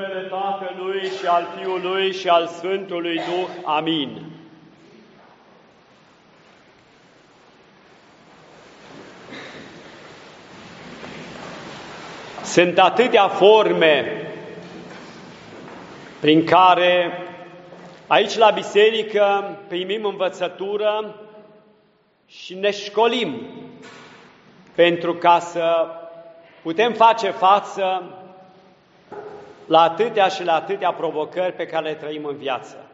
numele Tatălui și al Fiului și al Sfântului Duh. Amin. Sunt atâtea forme prin care aici la biserică primim învățătură și ne școlim pentru ca să putem face față la atâtea și la atâtea provocări pe care le trăim în viață.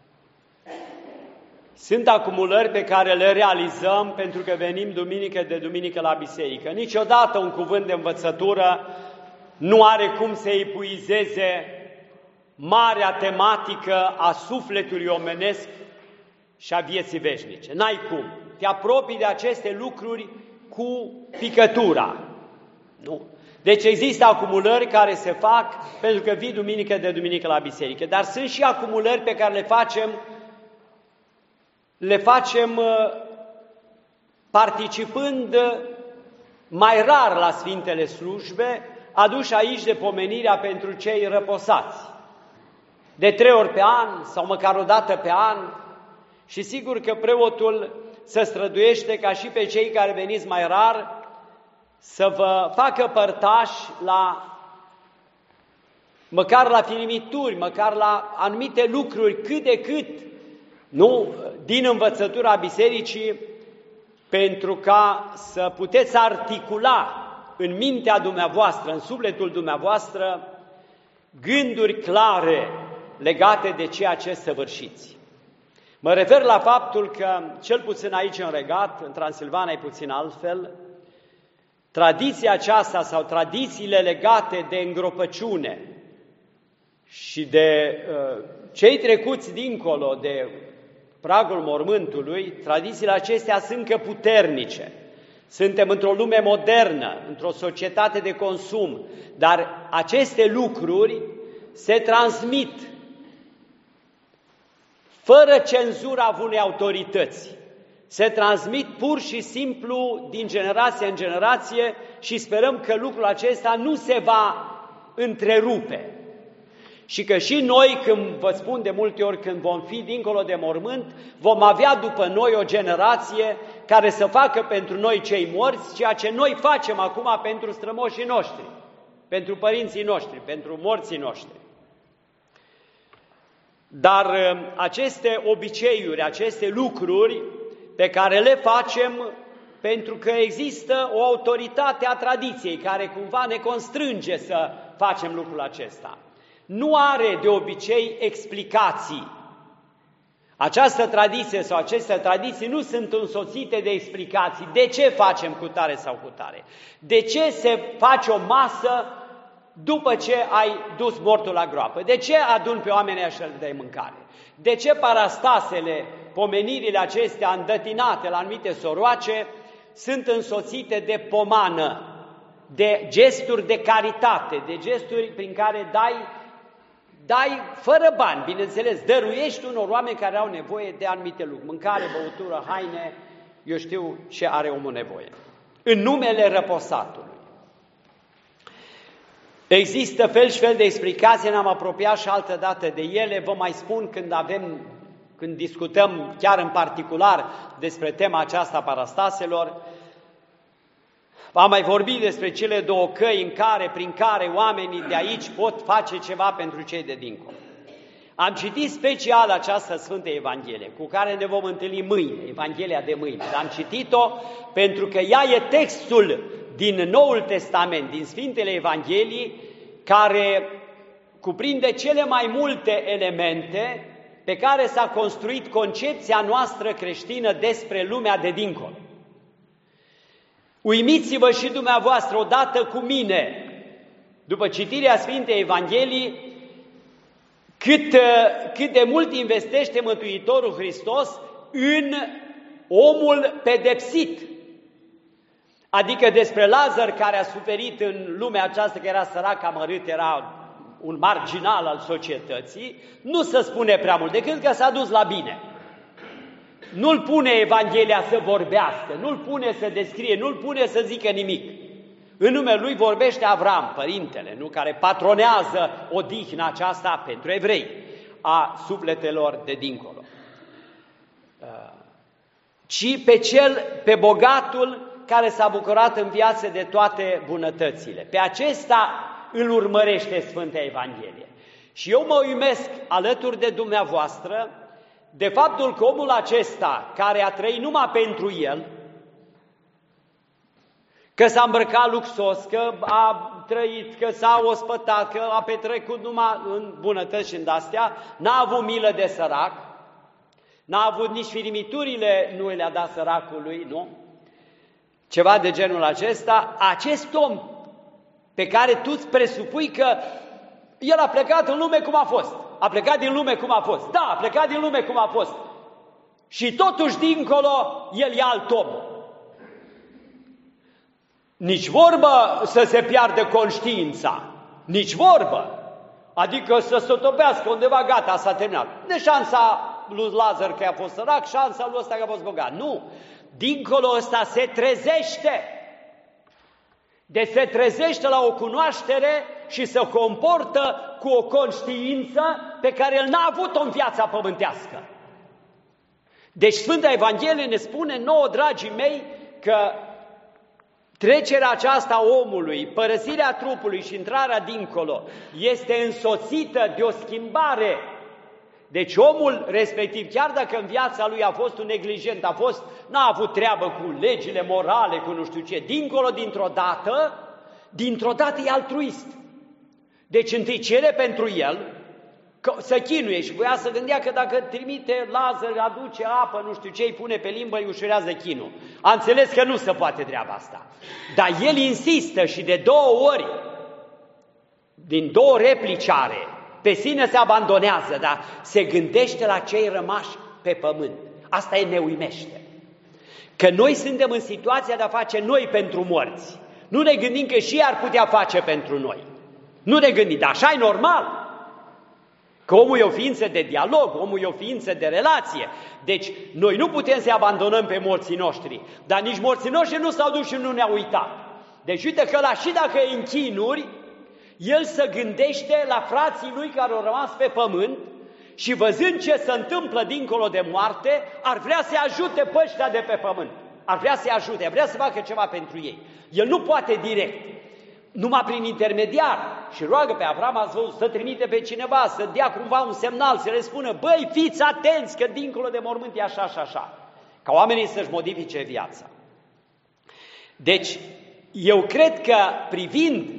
Sunt acumulări pe care le realizăm pentru că venim duminică de duminică la biserică. Niciodată un cuvânt de învățătură nu are cum să epuizeze marea tematică a sufletului omenesc și a vieții veșnice. N-ai cum. Te apropii de aceste lucruri cu picătura. Nu. Deci există acumulări care se fac pentru că vii duminică de duminică la biserică, dar sunt și acumulări pe care le facem participând mai rar la Sfintele Slujbe, aduși aici de pomenirea pentru cei răposați. De 3 ori pe an sau măcar o dată pe an, și sigur că preotul se străduiește ca și pe cei care veniți mai rar să vă facă părtași măcar la firimituri, măcar la anumite lucruri, cât de cât, nu, din învățătura bisericii, pentru ca să puteți articula în mintea dumneavoastră, în sufletul dumneavoastră, gânduri clare legate de ceea ce săvârșiți. Mă refer la faptul că, cel puțin aici în Regat, în Transilvania e puțin altfel, tradiția aceasta sau tradițiile legate de îngropăciune și de cei trecuți dincolo de pragul mormântului, tradițiile acestea sunt încă puternice. Suntem într-o lume modernă, într-o societate de consum, dar aceste lucruri se transmit fără cenzura unei autorități. Se transmit pur și simplu din generație în generație și sperăm că lucrul acesta nu se va întrerupe. Și că și noi, când vă spun de multe ori, când vom fi dincolo de mormânt, vom avea după noi o generație care să facă pentru noi cei morți ceea ce noi facem acum pentru strămoșii noștri, pentru părinții noștri, pentru morții noștri. Dar aceste obiceiuri, aceste lucruri pe care le facem pentru că există o autoritate a tradiției care cumva ne constrânge să facem lucrul acesta, nu are de obicei explicații. Această tradiție sau aceste tradiții nu sunt însoțite de explicații. De ce facem cu tare sau cu tare? De ce se face o masă după ce ai dus mortul la groapă? De ce aduni pe oamenii așa de mâncare? De ce parastasele, pomenirile acestea îndătinate la anumite soroace sunt însoțite de pomană, de gesturi de caritate, de gesturi prin care dai fără bani, bineînțeles, dăruiești unor oameni care au nevoie de anumite lucruri, mâncare, băutură, haine, eu știu ce are omul nevoie, în numele răposatului. Există fel și fel de explicații, ne-am apropiat și altă dată de ele, vă mai spun când discutăm chiar în particular despre tema aceasta a parastaselor. Am mai vorbit despre cele două căi prin care oamenii de aici pot face ceva pentru cei de dincolo. Am citit special această Sfântă Evanghelie, cu care ne vom întâlni mâine, Evanghelia de mâine. Am citit-o pentru că ea e textul din Noul Testament, din Sfintele Evanghelii, care cuprinde cele mai multe elemente pe care s-a construit concepția noastră creștină despre lumea de dincolo. Uimiți-vă și dumneavoastră odată cu mine, după citirea Sfintei Evangelii, cât de mult investește Mântuitorul Hristos în omul pedepsit. Adică despre Lazar care a suferit în lumea aceasta, că era sărac, amărât, era un marginal al societății, nu se spune prea mult, decât că s-a dus la bine. Nu-l pune Evanghelia să vorbească, nu-l pune să descrie, nu-l pune să zică nimic. În numele lui vorbește Avram, părintele, nu? Care patronează odihna aceasta pentru evrei, a sufletelor de dincolo. Ci pe bogatul care s-a bucurat în viață de toate bunătățile. Pe acesta îl urmărește Sfânta Evanghelie. Și eu mă uimesc alături de dumneavoastră de faptul că omul acesta, care a trăit numai pentru el, că s-a îmbrăcat luxos, că a trăit, că s-a ospătat, că a petrecut numai în bunătăți și în astea, n-a avut milă de sărac, n-a avut nici firimiturile, nu le-a dat săracului, nu? Ceva de genul acesta. Acest om pe care tu îți presupui că el a plecat în lume cum a fost, a plecat din lume cum a fost, da, a plecat din lume cum a fost, și totuși dincolo el e alt om. Nici vorbă să se piardă conștiința, nici vorbă, adică să se topească undeva, gata, s-a terminat. De șansa lui Lazar că a fost sărac, șansa lui ăsta că a fost bogat. Nu, dincolo ăsta se trezește. Deci se trezește la o cunoaștere și se comportă cu o conștiință pe care el n-a avut-o în viața pământească. Deci Sfânta Evanghelie ne spune nouă, dragii mei, că trecerea aceasta a omului, părăsirea trupului și intrarea dincolo este însoțită de o schimbare. Deci omul respectiv, chiar dacă în viața lui a fost un neglijent, n-a avut treabă cu legile morale, cu nu știu ce, dincolo, dintr-o dată e altruist. Deci întâi cere pentru el să chinuie și voia să gândea că dacă trimite Lazar, aduce apă, nu știu ce, îi pune pe limbă, îi ușurează chinul. A înțeles că nu se poate treaba asta. Dar el insistă și de 2 ori, din 2 replici are, pe sine se abandonează, dar se gândește la cei rămași pe pământ. Asta ne uimește. Că noi suntem în situația de a face noi pentru morți. Nu ne gândim că și ei ar putea face pentru noi. Nu ne gândim, dar așa e normal. Că omul e o ființă de dialog, omul e o ființă de relație. Deci noi nu putem să-i abandonăm pe morții noștri, dar nici morții noștri nu s-au dus și nu ne-au uitat. Deci uite că ăla și dacă e în chinuri, el se gândește la frații lui care au rămas pe pământ și văzând ce se întâmplă dincolo de moarte, ar vrea să-i ajute pe ăștia de pe pământ. Ar vrea să-i ajute, ar vrea să facă ceva pentru ei. El nu poate direct, numai prin intermediar, și roagă pe Avram, ați văzut, să trimite pe cineva, să dea cumva un semnal, să le spună, băi, fiți atenți că dincolo de mormânt e așa și așa, ca oamenii să-și modifice viața. Deci, eu cred că privind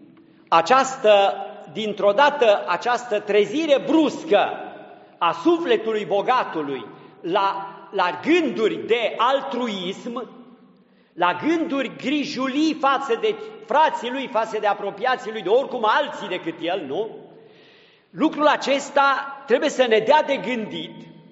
dintr-o dată această trezire bruscă a sufletului bogatului la gânduri de altruism, la gânduri grijulii față de frații lui, față de apropiații lui, de oricum alții decât el, nu? Lucrul acesta trebuie să ne dea de gândit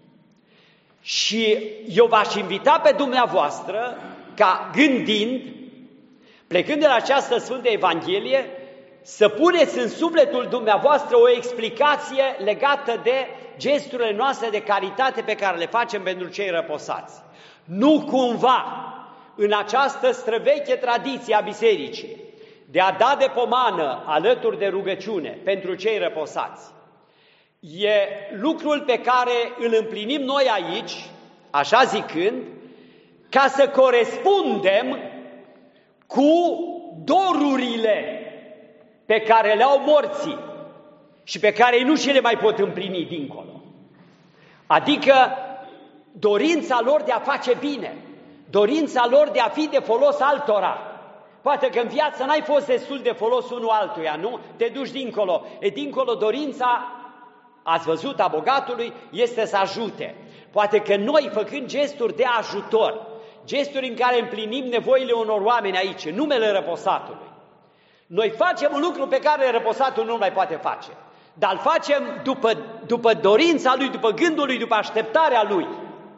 și eu v-aș invita pe dumneavoastră ca gândind, plecând de la această Sfântă Evanghelie, să puneți în sufletul dumneavoastră o explicație legată de gesturile noastre de caritate pe care le facem pentru cei răposați. Nu cumva în această străveche tradiție a bisericii de a da de pomană alături de rugăciune pentru cei răposați, e lucrul pe care îl împlinim noi aici, așa zicând, ca să corespundem cu dorurile pe care le au morții și pe care ei nu și le mai pot împlini dincolo. Adică dorința lor de a face bine, dorința lor de a fi de folos altora. Poate că în viață n-ai fost destul de folos unul altuia, nu? Te duci dincolo. Dincolo dorința, ați văzut, a bogatului, este să ajute. Poate că noi, făcând gesturi de ajutor, gesturi în care împlinim nevoile unor oameni aici, în numele răposatului, noi facem un lucru pe care răposatul nu mai poate face, dar îl facem după dorința lui, după gândul lui, după așteptarea lui.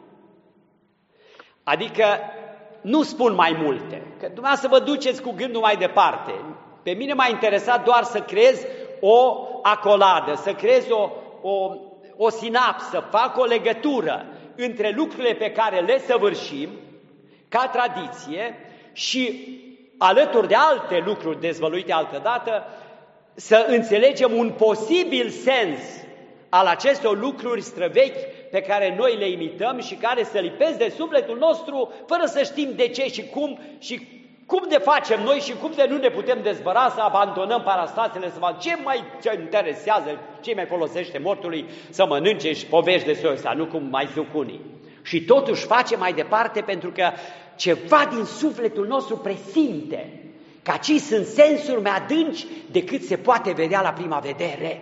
Adică nu spun mai multe, că dumneavoastră vă duceți cu gândul mai departe. Pe mine m-a interesat doar să creez o acoladă, să creez o sinapsă, fac o legătură între lucrurile pe care le săvârșim ca tradiție și alături de alte lucruri dezvăluite altădată, să înțelegem un posibil sens al acestor lucruri străvechi pe care noi le imităm și care să lipesc de sufletul nostru fără să știm de ce și cum ne facem noi și cum de nu ne putem dezbăra să abandonăm parastasele, să facem ce interesează, ce mai folosește mortului să mănânce și povești de soiul ăsta, nu cum mai zic unii. Și totuși face mai departe pentru că ceva din sufletul nostru presimte că aici sunt sensuri mai adânci decât se poate vedea la prima vedere.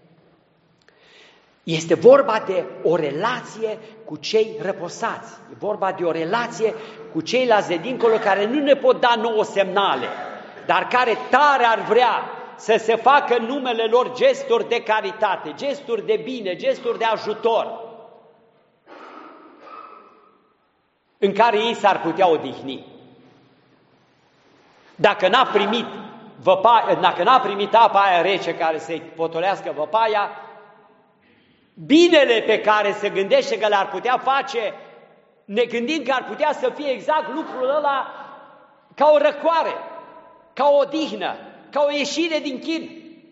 Este vorba de o relație cu cei răposați, e vorba de o relație cu ceilalți de dincolo care nu ne pot da nouă semnale, dar care tare ar vrea să se facă în numele lor gesturi de caritate, gesturi de bine, gesturi de ajutor, în care ei s-ar putea odihni. Dacă n-a primit apa aia rece care să-i potolească văpaia, binele pe care se gândește că le-ar putea face, ne gândim că ar putea să fie exact lucrul ăla ca o răcoare, ca o odihnă, ca o ieșire din chin.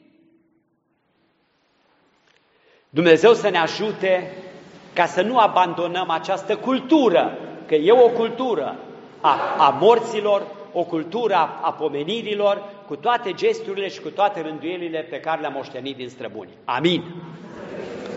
Dumnezeu să ne ajute ca să nu abandonăm această cultură, că e o cultură a morților, o cultură a pomenirilor, cu toate gesturile și cu toate rânduielile pe care le-am moștenit din străbuni. Amin.